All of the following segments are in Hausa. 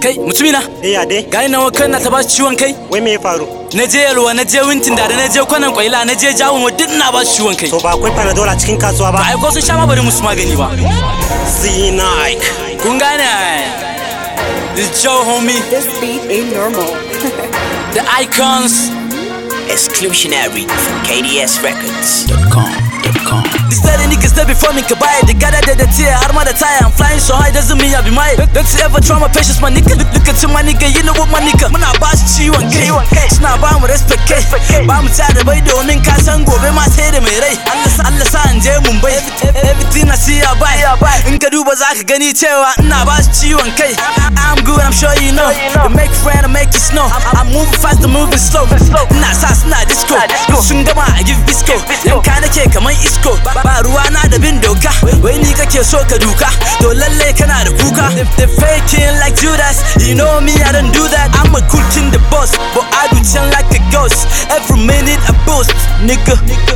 Kai mutumina? Ya dai. Ga ina wakan na ta ba ciwon kai? Wai me ya faru? Na je Yalwa, na je Wintin da na je Kwanan Kwaila, na je Jawun duk na ba ciwon kai. To ba akwai Panadol a cikin kasuwa ba? Ai ko sun sha ma bari musu magani ba. Zinike. Kun gane ai? This Joe homie. This beat ain't normal. The icons. Exclusionary from KDSRecords.com. These dirty niggas that before me could buy it. They got that tear, out of the tire. I'm flying so high, doesn't mean I be mine. Don't you ever try my patience, my nigga. Look at my nigga, you know what my nigga. When I boss ciwon kai, suna ba mu respect kai. Ba mu ta da bai domin ka san gobe ma sai da mai rai. Allah sa in je Mumbai. Everything I see I buy. In ka duba za ka gani cewa ina ba ciwon kai. I'm good, I'm sure you know. You make friend, I make it snow. I'm moving fast, I'm moving slow. Ina sa suna disco. Sun gama I give bisco. Yanka nake kaman isko. Ba ruwa na da bin doka. Wai ni kake so ka duka. To lalle kana da kuka. They faking like Judas. You know me, I don't do that. I'm a cool king, the boss, but I do chill like a ghost. Every minute I boast, nigga.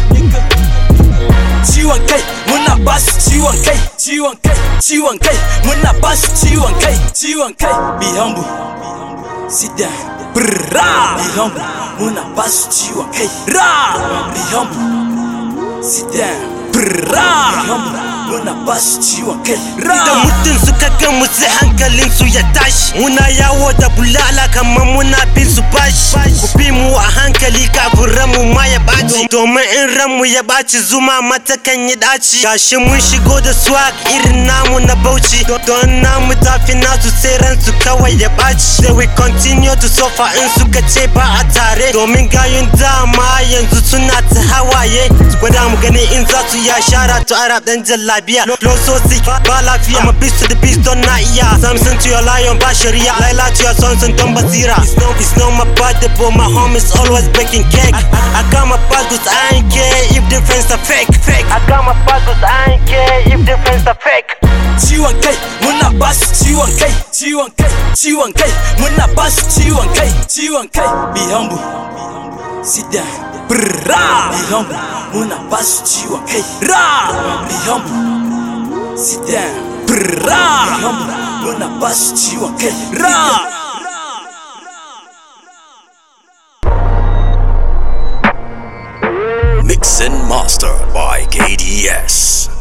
Ciwon kai, muna basu ciwon kai, ciwon kai, ciwon kai, muna basu ciwon kai, ciwon kai. Be humble, sit down, brrrr. Be humble, muna basu ciwon kai, ra. Be humble, sit down, brrrr. Be humble, muna basu ciwon kai, ra. Da mutum suka ga mu sai hankalin su ya tashi. Muna yawo da bulala kamar muna bin su bashi. Ku bi mu a hankali kafin ranmu ma ya ɓaci. Domin in ranmu ya ɓaci zuma mata kan yi ɗaci. Gashi mun shigo da swag irin namu na Bauchi. Don namu tafi nasu sai ransu kawai ya ɓaci. They will continue to suffer in suka ce ba a tare. Domin gayun dama yanzu suna ta hawaye. Su gwada mu gani in za su ya shara to Arab dan jallabiya. Flow so sick, ba lafiya. I'm a beast to the beast, don na iya. Samson to your lion, ba sharia. Laila to your sons and don basira. It's not my body, but my home is always baking cake. I got my bad goods, I ain't care if the friends are fake. I got my bad goods, I ain't care if the friends are fake. Ciwon kai, muna basu ciwon kai, ciwon kai, ciwon kai, muna basu ciwon kai, ciwon kai. Be humble, sit down, brrrr. Be humble, muna basu ciwon kai, ra. Be humble, sit down, brrrr. Be humble, muna basu ciwon kai, ra. Mix and mastered by KDS.